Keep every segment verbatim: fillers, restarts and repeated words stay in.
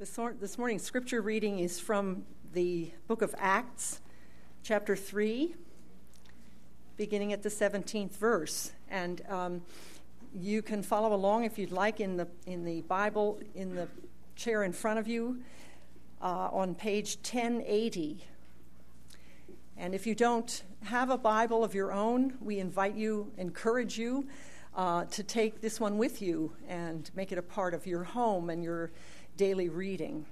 This, mor- this morning's scripture reading is from the book of Acts, chapter three, beginning at the seventeenth verse. And um, you can follow along if you'd like in the in the Bible, in the chair in front of you, uh, on page ten eighty. And if you don't have a Bible of your own, we invite you, encourage you uh, to take this one with you and make it a part of your home and your daily reading.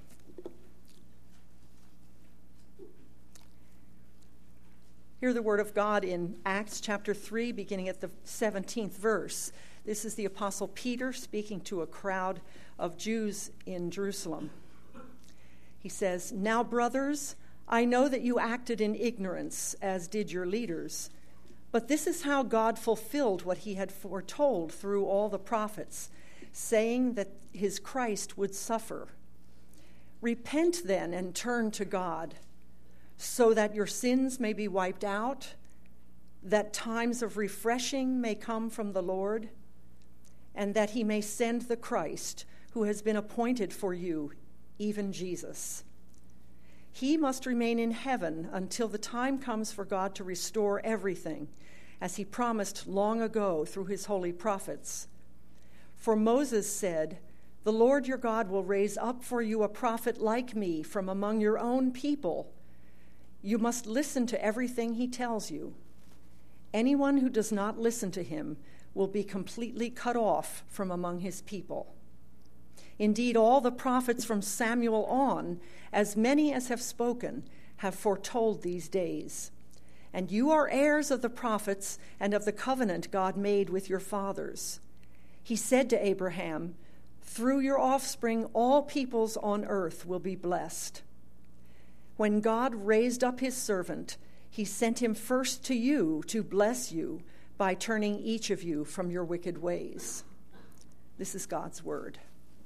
Hear the word of God in Acts chapter three, beginning at the seventeenth verse. This is the Apostle Peter speaking to a crowd of Jews in Jerusalem. He says, "Now, brothers, I know that you acted in ignorance, as did your leaders. But this is how God fulfilled what he had foretold through all the prophets, saying that his Christ would suffer. Repent then and turn to God, so that your sins may be wiped out, that times of refreshing may come from the Lord, and that he may send the Christ who has been appointed for you, even Jesus. He must remain in heaven until the time comes for God to restore everything, as he promised long ago through his holy prophets. For Moses said, 'The Lord your God will raise up for you a prophet like me from among your own people. You must listen to everything he tells you. Anyone who does not listen to him will be completely cut off from among his people.' Indeed, all the prophets from Samuel on, as many as have spoken, have foretold these days. And you are heirs of the prophets and of the covenant God made with your fathers. He said to Abraham, 'Through your offspring all peoples on earth will be blessed.' When God raised up his servant, he sent him first to you to bless you by turning each of you from your wicked ways." This is God's word.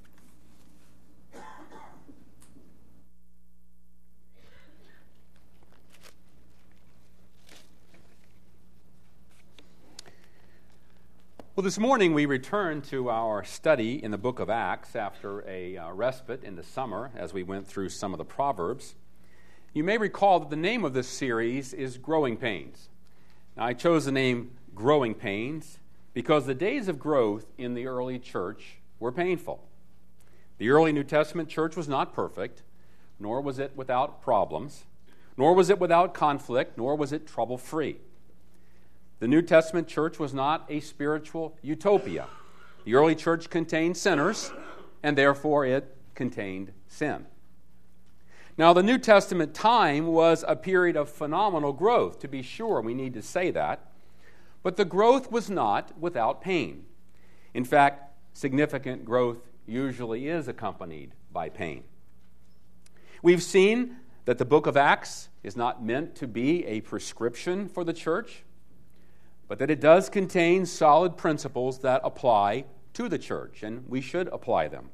Well, this morning we return to our study in the book of Acts after a uh, respite in the summer as we went through some of the Proverbs. You may recall that the name of this series is Growing Pains. Now, I chose the name Growing Pains because the days of growth in the early church were painful. The early New Testament church was not perfect, nor was it without problems, nor was it without conflict, nor was it trouble-free. The New Testament church was not a spiritual utopia. The early church contained sinners, and therefore it contained sin. Now, the New Testament time was a period of phenomenal growth, to be sure, we need to say that. But the growth was not without pain. In fact, significant growth usually is accompanied by pain. We've seen that the book of Acts is not meant to be a prescription for the church, but that it does contain solid principles that apply to the church, and we should apply them.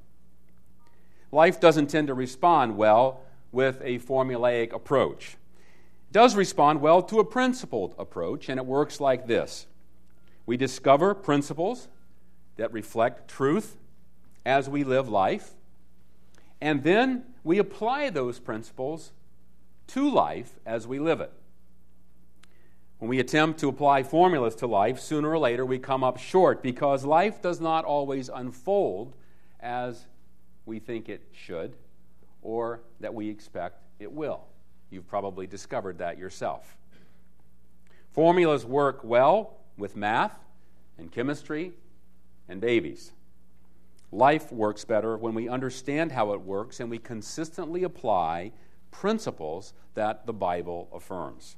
Life doesn't tend to respond well with a formulaic approach. It does respond well to a principled approach, and it works like this. We discover principles that reflect truth as we live life, and then we apply those principles to life as we live it. When we attempt to apply formulas to life, sooner or later we come up short because life does not always unfold as we think it should or that we expect it will. You've probably discovered that yourself. Formulas work well with math and chemistry and babies. Life works better when we understand how it works and we consistently apply principles that the Bible affirms.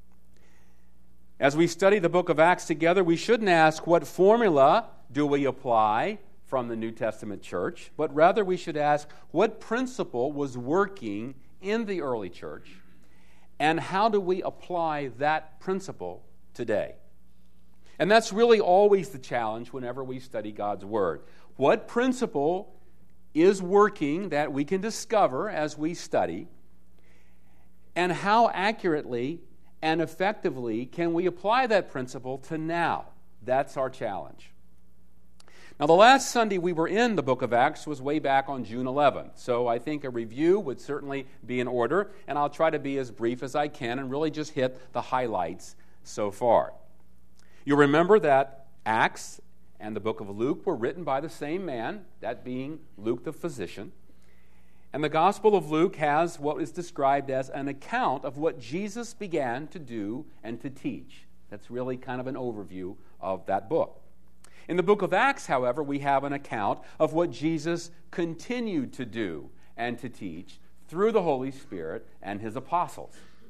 As we study the book of Acts together, we shouldn't ask what formula do we apply from the New Testament church, but rather we should ask what principle was working in the early church and how do we apply that principle today? And that's really always the challenge whenever we study God's Word. What principle is working that we can discover as we study, and how accurately and effectively can we apply that principle to now? That's our challenge. Now, the last Sunday we were in the book of Acts was way back on June eleventh, so I think a review would certainly be in order, and I'll try to be as brief as I can and really just hit the highlights so far. You'll remember that Acts and the book of Luke were written by the same man, that being Luke the physician. And the Gospel of Luke has what is described as an account of what Jesus began to do and to teach. That's really kind of an overview of that book. In the book of Acts, however, we have an account of what Jesus continued to do and to teach through the Holy Spirit and his apostles.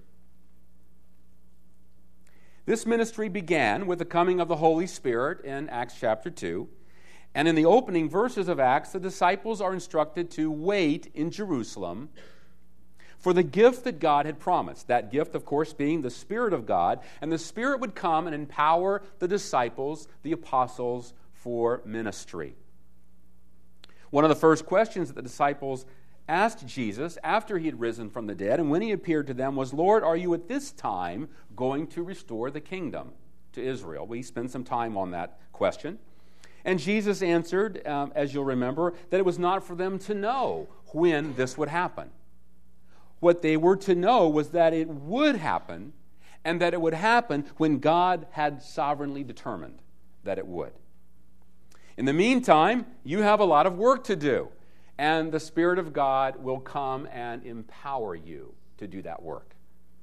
This ministry began with the coming of the Holy Spirit in Acts chapter two. And in the opening verses of Acts, the disciples are instructed to wait in Jerusalem for the gift that God had promised. That gift, of course, being the Spirit of God. And the Spirit would come and empower the disciples, the apostles, for ministry. One of the first questions that the disciples asked Jesus after he had risen from the dead and when he appeared to them was, "Lord, are you at this time going to restore the kingdom to Israel?" We spent some time on that question. And Jesus answered, um, as you'll remember, that it was not for them to know when this would happen. What they were to know was that it would happen, and that it would happen when God had sovereignly determined that it would. In the meantime, you have a lot of work to do, and the Spirit of God will come and empower you to do that work.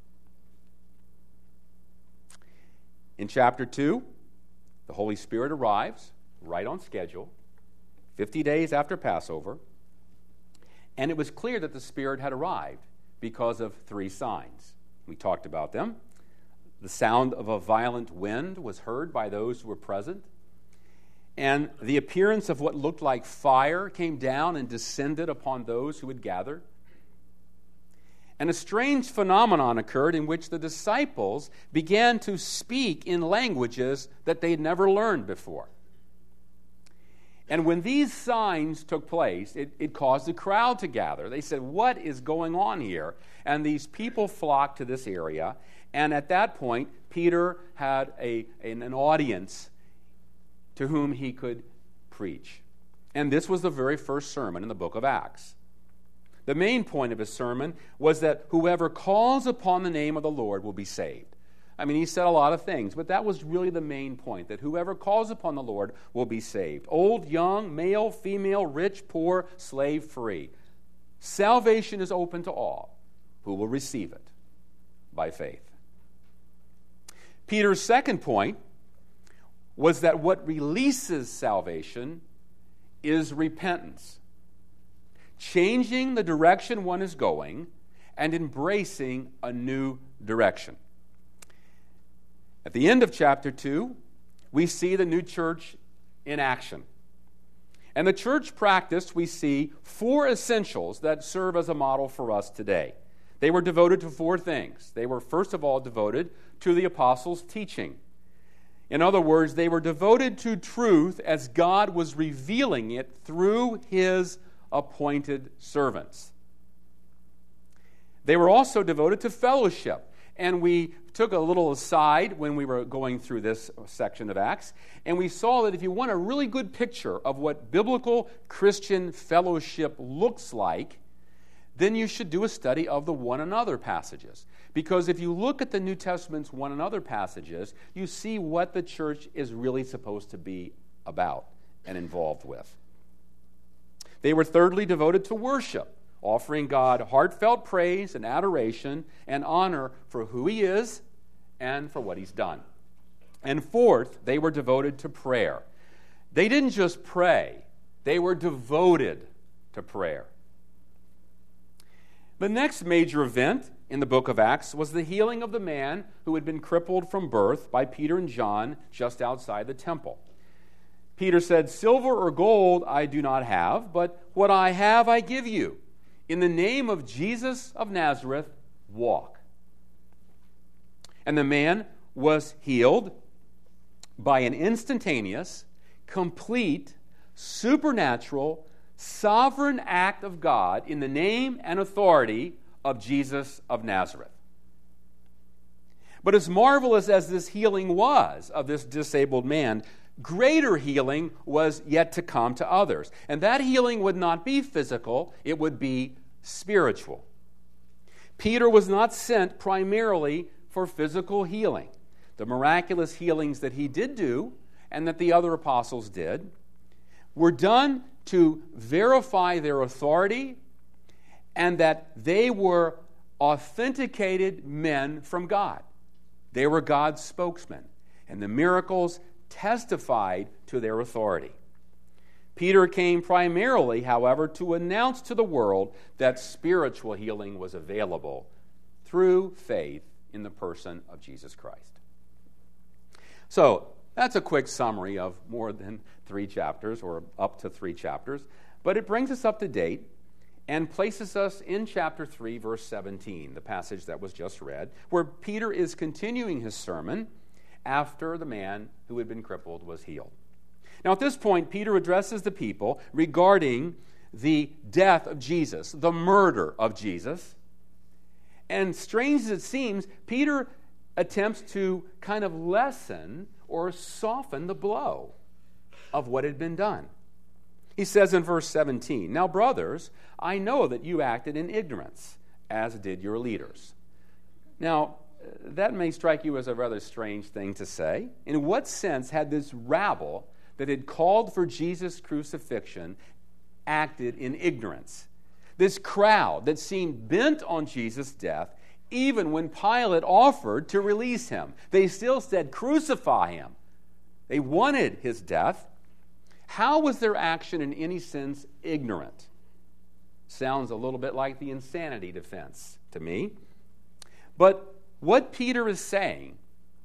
In chapter two, the Holy Spirit arrives right on schedule, fifty days after Passover, and it was clear that the Spirit had arrived because of three signs. We talked about them. The sound of a violent wind was heard by those who were present, and the appearance of what looked like fire came down and descended upon those who had gathered. And a strange phenomenon occurred in which the disciples began to speak in languages that they had never learned before. And when these signs took place, it, it caused the crowd to gather. They said, "What is going on here?" And these people flocked to this area. And at that point, Peter had a, an, an audience to whom he could preach. And this was the very first sermon in the book of Acts. The main point of his sermon was that whoever calls upon the name of the Lord will be saved. I mean, he said a lot of things, but that was really the main point, that whoever calls upon the Lord will be saved. Old, young, male, female, rich, poor, slave, free. Salvation is open to all who will receive it by faith. Peter's second point was that what releases salvation is repentance. Changing the direction one is going and embracing a new direction. At the end of chapter two, we see the new church in action. And the church practiced, we see, four essentials that serve as a model for us today. They were devoted to four things. They were, first of all, devoted to the apostles' teaching. In other words, they were devoted to truth as God was revealing it through his appointed servants. They were also devoted to fellowship. And we took a little aside when we were going through this section of Acts, and we saw that if you want a really good picture of what biblical Christian fellowship looks like, then you should do a study of the one another passages. Because if you look at the New Testament's one another passages, you see what the church is really supposed to be about and involved with. They were thirdly devoted to worship, offering God heartfelt praise and adoration and honor for who he is and for what he's done. And fourth, they were devoted to prayer. They didn't just pray, they were devoted to prayer. The next major event in the book of Acts was the healing of the man who had been crippled from birth by Peter and John just outside the temple. Peter said, "Silver or gold I do not have, but what I have I give you. In the name of Jesus of Nazareth, walk." And the man was healed by an instantaneous, complete, supernatural, sovereign act of God in the name and authority of Jesus of Nazareth. But as marvelous as this healing was of this disabled man, greater healing was yet to come to others. And that healing would not be physical, it would be spiritual. Peter was not sent primarily for physical healing. The miraculous healings that he did do, and that the other apostles did, were done to verify their authority and that they were authenticated men from God. They were God's spokesmen, and the miracles testified to their authority. Peter came primarily, however, to announce to the world that spiritual healing was available through faith in the person of Jesus Christ. So, that's a quick summary of more than three chapters, or up to three chapters, but it brings us up to date and places us in chapter three, verse seventeen, the passage that was just read, where Peter is continuing his sermon after the man who had been crippled was healed. Now, at this point, Peter addresses the people regarding the death of Jesus, the murder of Jesus. And strange as it seems, Peter attempts to kind of lessen or soften the blow of what had been done. He says in verse seventeen, "Now, brothers, I know that you acted in ignorance, as did your leaders." Now, that may strike you as a rather strange thing to say. In what sense had this rabble that had called for Jesus' crucifixion acted in ignorance? This crowd that seemed bent on Jesus' death, even when Pilate offered to release him. They still said, "Crucify him." They wanted his death. How was their action in any sense ignorant? Sounds a little bit like the insanity defense to me. But what Peter is saying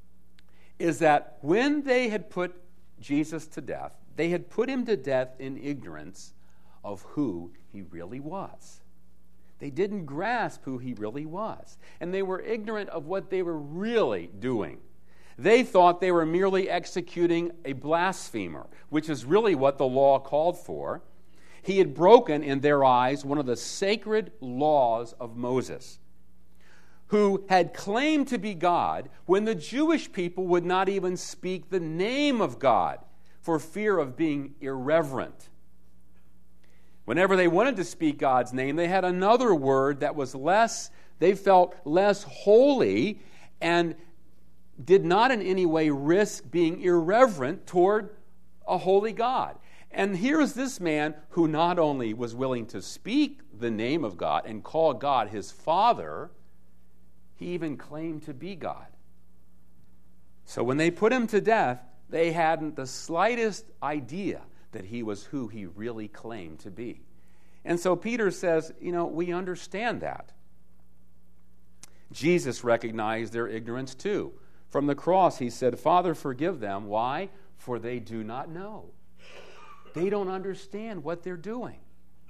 is that when they had put Jesus to death, they had put him to death in ignorance of who he really was. They didn't grasp who he really was. And they were ignorant of what they were really doing. They thought they were merely executing a blasphemer, which is really what the law called for. He had broken, in their eyes, one of the sacred laws of Moses, who had claimed to be God when the Jewish people would not even speak the name of God for fear of being irreverent. Whenever they wanted to speak God's name, they had another word that was less, they felt less holy and did not in any way risk being irreverent toward a holy God. And here is this man who not only was willing to speak the name of God and call God his Father, he even claimed to be God. So when they put him to death, they hadn't the slightest idea that he was who he really claimed to be. And so Peter says, you know, we understand that. Jesus recognized their ignorance too. From the cross, he said, "Father, forgive them." Why? For they do not know. They don't understand what they're doing.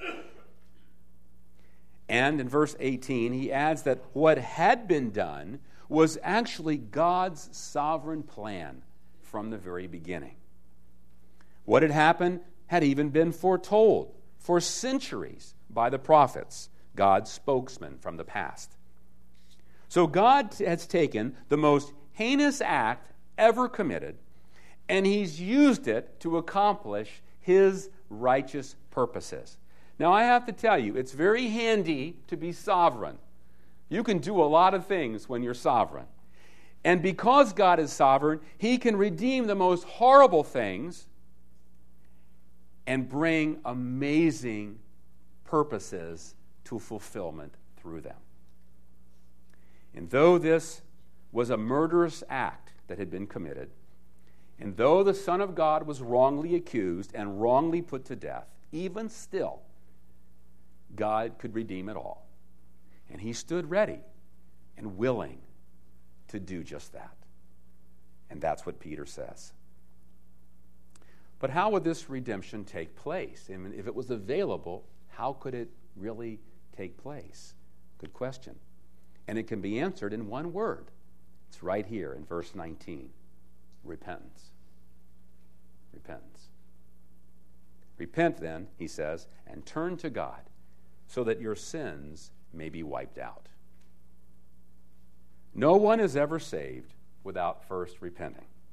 And in verse eighteen, he adds that what had been done was actually God's sovereign plan from the very beginning. What had happened had even been foretold for centuries by the prophets, God's spokesman from the past. So God has taken the most heinous act ever committed, and he's used it to accomplish his righteous purposes. Now, I have to tell you, it's very handy to be sovereign. You can do a lot of things when you're sovereign. And because God is sovereign, he can redeem the most horrible things and bring amazing purposes to fulfillment through them. And though this was a murderous act that had been committed, and though the Son of God was wrongly accused and wrongly put to death, even still, God could redeem it all. And he stood ready and willing to do just that. And that's what Peter says. But how would this redemption take place? I mean, if it was available, how could it really take place? Good question. And it can be answered in one word. It's right here in verse nineteen. Repentance. Repentance. Repent then, he says, and turn to God, so that your sins may be wiped out. No one is ever saved without first repenting.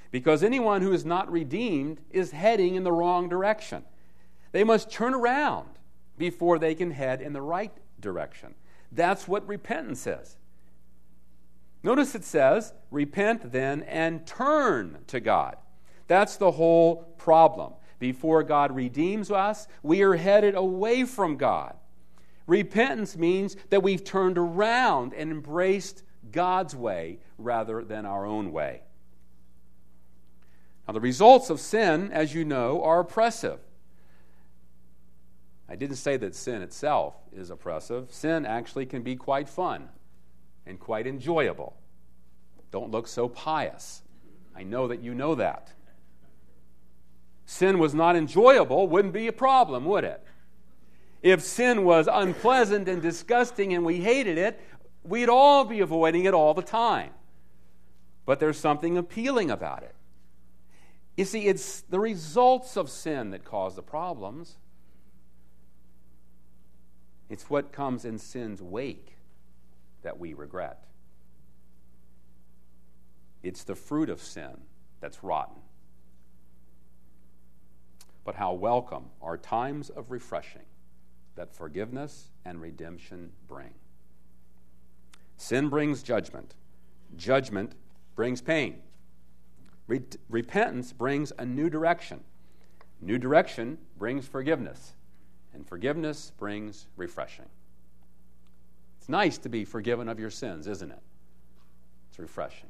because anyone who is not redeemed is heading in the wrong direction. They must turn around before they can head in the right direction. That's what repentance is. Notice it says, repent then and turn to God. That's the whole problem. Before God redeems us, we are headed away from God. Repentance means that we've turned around and embraced God's way rather than our own way. Now, the results of sin, as you know, are oppressive. I didn't say that sin itself is oppressive. Sin actually can be quite fun and quite enjoyable. Don't look so pious. I know that you know that. Sin was not enjoyable, wouldn't be a problem, would it? If sin was unpleasant and disgusting and we hated it, we'd all be avoiding it all the time. But there's something appealing about it. You see, it's the results of sin that cause the problems. It's what comes in sin's wake that we regret. It's the fruit of sin that's rotten. But how welcome are times of refreshing that forgiveness and redemption bring. Sin brings judgment. Judgment brings pain. Re- repentance brings a new direction. New direction brings forgiveness. And forgiveness brings refreshing. It's nice to be forgiven of your sins, isn't it? It's refreshing.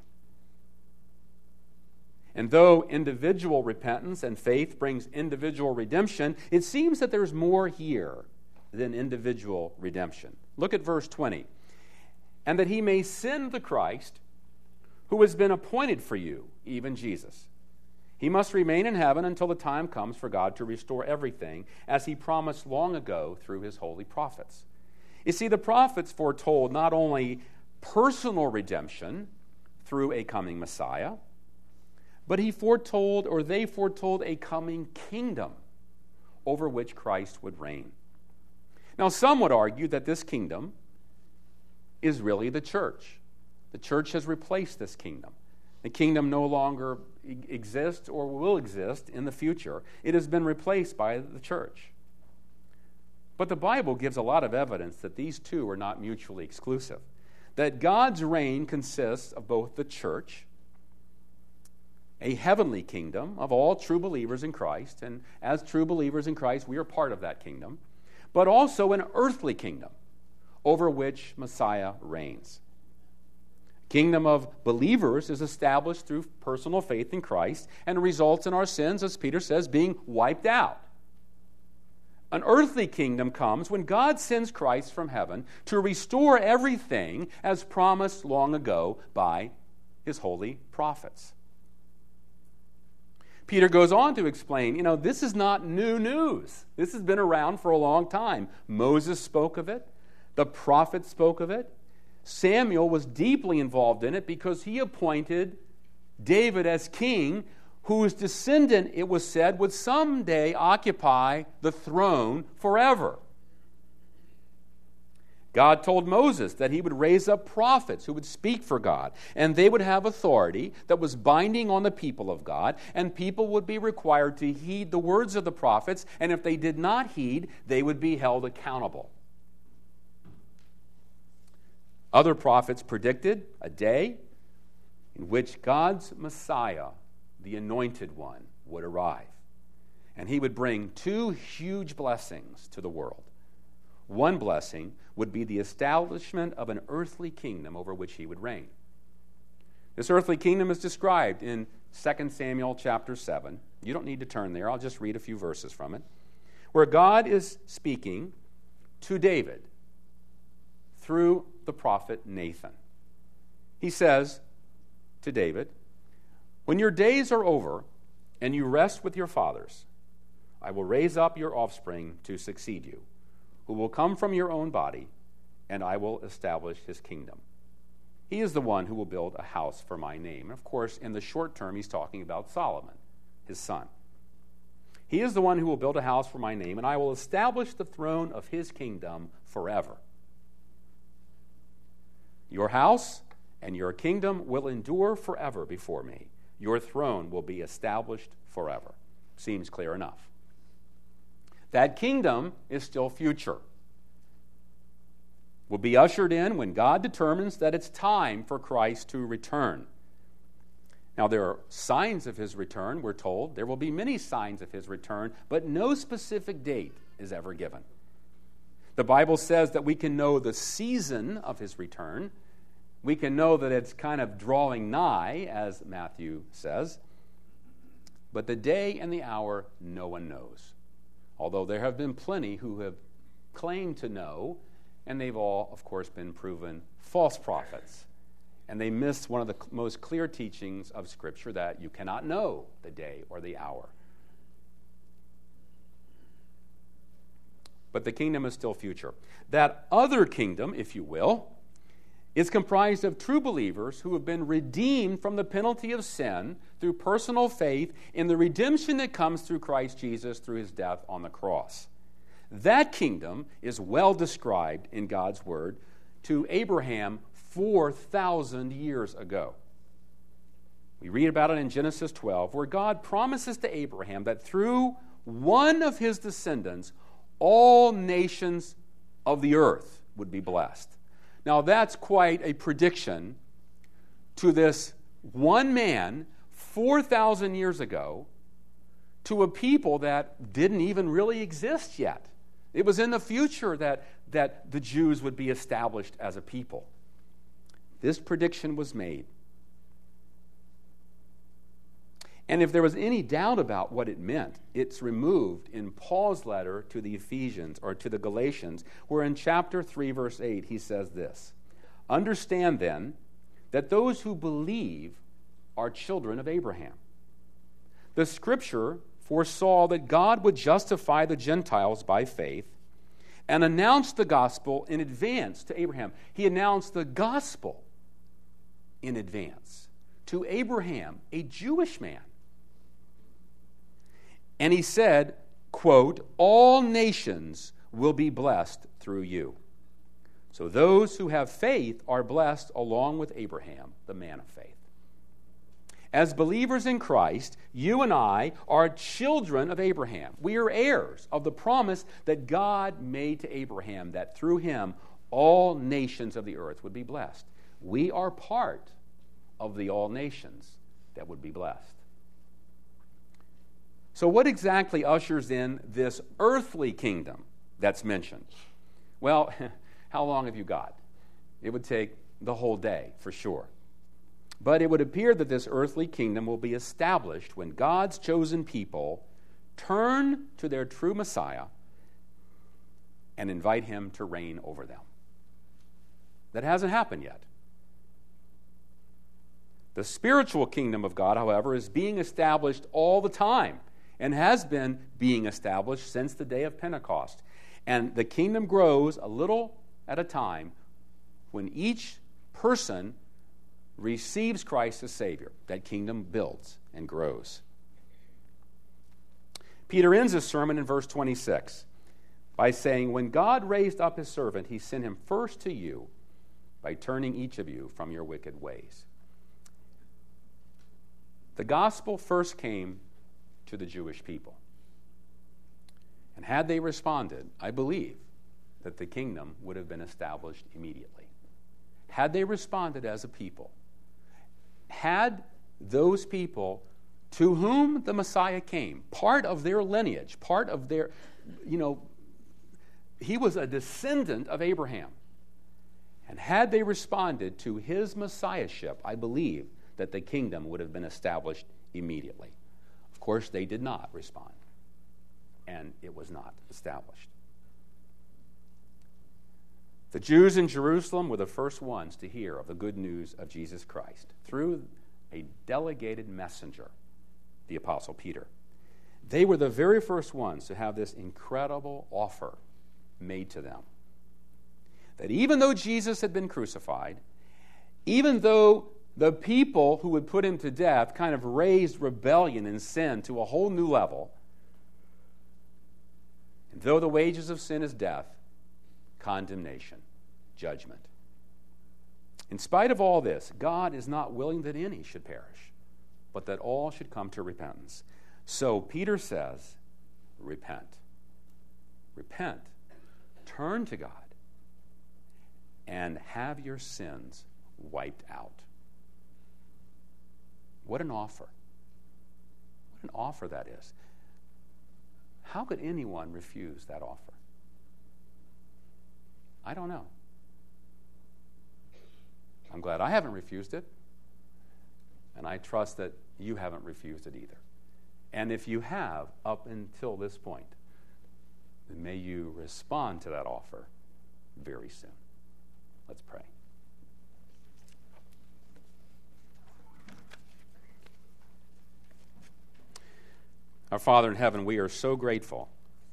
And though individual repentance and faith brings individual redemption, it seems that there's more here than individual redemption. Look at verse twenty. And that he may send the Christ who has been appointed for you, even Jesus. He must remain in heaven until the time comes for God to restore everything, as he promised long ago through his holy prophets. You see, the prophets foretold not only personal redemption through a coming Messiah, but he foretold, or they foretold, a coming kingdom over which Christ would reign. Now, some would argue that this kingdom is really the church. The church has replaced this kingdom. The kingdom no longer exists or will exist in the future. It has been replaced by the church. But the Bible gives a lot of evidence that these two are not mutually exclusive. That God's reign consists of both the church, a heavenly kingdom of all true believers in Christ, and as true believers in Christ, we are part of that kingdom, but also an earthly kingdom over which Messiah reigns. Kingdom of believers is established through personal faith in Christ and results in our sins, as Peter says, being wiped out. An earthly kingdom comes when God sends Christ from heaven to restore everything as promised long ago by his holy prophets. Peter goes on to explain, you know, this is not new news. This has been around for a long time. Moses spoke of it. The prophets spoke of it. Samuel was deeply involved in it because he appointed David as king, whose descendant, it was said, would someday occupy the throne forever. God told Moses that he would raise up prophets who would speak for God, and they would have authority that was binding on the people of God, and people would be required to heed the words of the prophets, and if they did not heed, they would be held accountable. Other prophets predicted a day in which God's Messiah, the Anointed One, would arrive. And he would bring two huge blessings to the world. One blessing would be the establishment of an earthly kingdom over which he would reign. This earthly kingdom is described in Second Samuel chapter seven. You don't need to turn there. I'll just read a few verses from it. Where God is speaking to David through the prophet Nathan. He says to David, "When your days are over and you rest with your fathers, I will raise up your offspring to succeed you, who will come from your own body, and I will establish his kingdom. He is the one who will build a house for my name." And of course, in the short term, he's talking about Solomon, his son. "He is the one who will build a house for my name, and I will establish the throne of his kingdom forever. Your house and your kingdom will endure forever before me. your throne will be established forever. Seems clear enough. That kingdom is still future. Will be ushered in when God determines that it's time for Christ to return. Now, there are signs of his return, we're told. There will be many signs of his return, but no specific date is ever given. The Bible says that we can know the season of his return. We can know that it's kind of drawing nigh, as Matthew says. But the day and the hour, no one knows. Although there have been plenty who have claimed to know, and they've all, of course, been proven false prophets. And they miss one of the most clear teachings of Scripture, that you cannot know the day or the hour. But the kingdom is still future. That other kingdom, if you will, is comprised of true believers who have been redeemed from the penalty of sin through personal faith in the redemption that comes through Christ Jesus through his death on the cross. That kingdom is well described in God's Word to Abraham four thousand years ago. We read about it in Genesis twelve, where God promises to Abraham that through one of his descendants, all nations of the earth would be blessed. Now, that's quite a prediction to this one man four thousand years ago to a people that didn't even really exist yet. It was in the future that, that the Jews would be established as a people. This prediction was made. And if there was any doubt about what it meant, it's removed in Paul's letter to the Ephesians, or to the Galatians, where in chapter three, verse eight, he says this: "Understand then that those who believe are children of Abraham. The Scripture foresaw that God would justify the Gentiles by faith and announced the gospel in advance to Abraham." He announced the gospel in advance to Abraham, a Jewish man. And he said, quote, "All nations will be blessed through you." So those who have faith are blessed along with Abraham, the man of faith. As believers in Christ, you and I are children of Abraham. We are heirs of the promise that God made to Abraham, that through him all nations of the earth would be blessed. We are part of the all nations that would be blessed. So what exactly ushers in this earthly kingdom that's mentioned? Well, how long have you got? It would take the whole day, for sure. But it would appear that this earthly kingdom will be established when God's chosen people turn to their true Messiah and invite him to reign over them. That hasn't happened yet. The spiritual kingdom of God, however, is being established all the time and has been being established since the day of Pentecost. And the kingdom grows a little at a time when each person receives Christ as Savior. That kingdom builds and grows. Peter ends his sermon in verse twenty-six by saying, "When God raised up his servant, he sent him first to you by turning each of you from your wicked ways." The gospel first came to the Jewish people. And had they responded, I believe that the kingdom would have been established immediately. Had they responded as a people, had those people to whom the Messiah came, part of their lineage, part of their, you know, he was a descendant of Abraham. And had they responded to his messiahship, I believe that the kingdom would have been established immediately. Of course, they did not respond, and it was not established. The Jews in Jerusalem were the first ones to hear of the good news of Jesus Christ through a delegated messenger, the Apostle Peter. They were the very first ones to have this incredible offer made to them. That even though Jesus had been crucified, even though the people who would put him to death kind of raised rebellion and sin to a whole new level, and though the wages of sin is death, condemnation, judgment. In spite of all this, God is not willing that any should perish, but that all should come to repentance. So Peter says, repent. Repent. Turn to God and have your sins wiped out. What an offer. What an offer that is. How could anyone refuse that offer? I don't know. I'm glad I haven't refused it, and I trust that you haven't refused it either. And if you have, up until this point, then may you respond to that offer very soon. Let's pray. Our Father in heaven, we are so grateful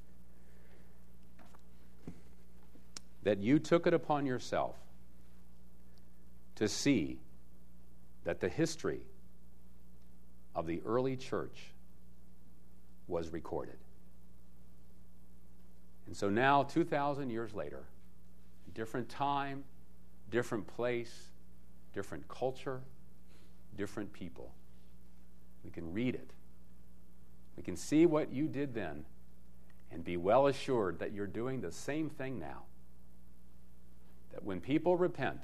that you took it upon yourself to see that the history of the early church was recorded. And so now, two thousand years later, different time, different place, different culture, different people, we can read it. We can see what you did then and be well assured that you're doing the same thing now. That when people repent,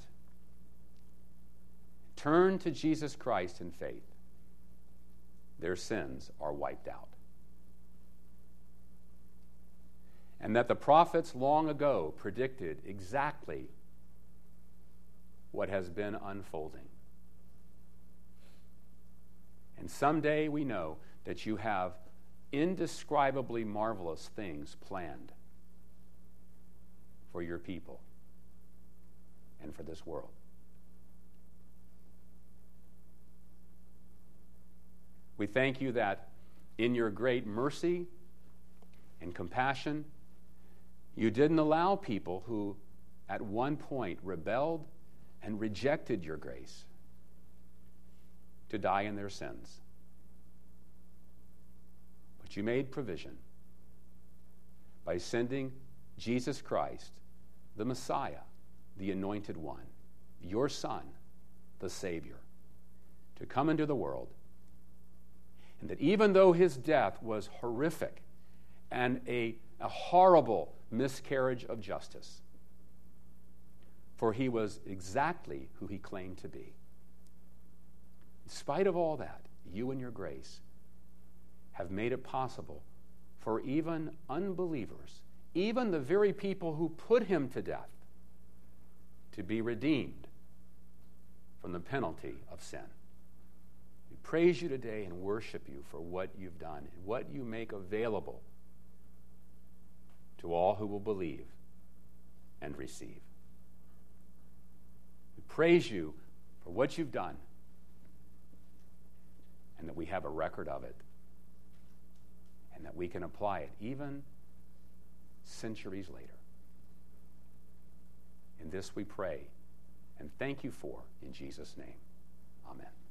turn to Jesus Christ in faith, their sins are wiped out. And that the prophets long ago predicted exactly what has been unfolding. And someday we know that you have indescribably marvelous things planned for your people and for this world. We thank you that in your great mercy and compassion, you didn't allow people who at one point rebelled and rejected your grace to die in their sins. But you made provision by sending Jesus Christ, the Messiah, the Anointed One, your Son, the Savior, to come into the world. And that even though his death was horrific and a, a horrible miscarriage of justice, for he was exactly who he claimed to be. In spite of all that, you and your grace have made it possible for even unbelievers, even the very people who put him to death, to be redeemed from the penalty of sin. We praise you today and worship you for what you've done and what you make available to all who will believe and receive. We praise you for what you've done and that we have a record of it and that we can apply it even centuries later. In this we pray and thank you for, in Jesus' name. Amen.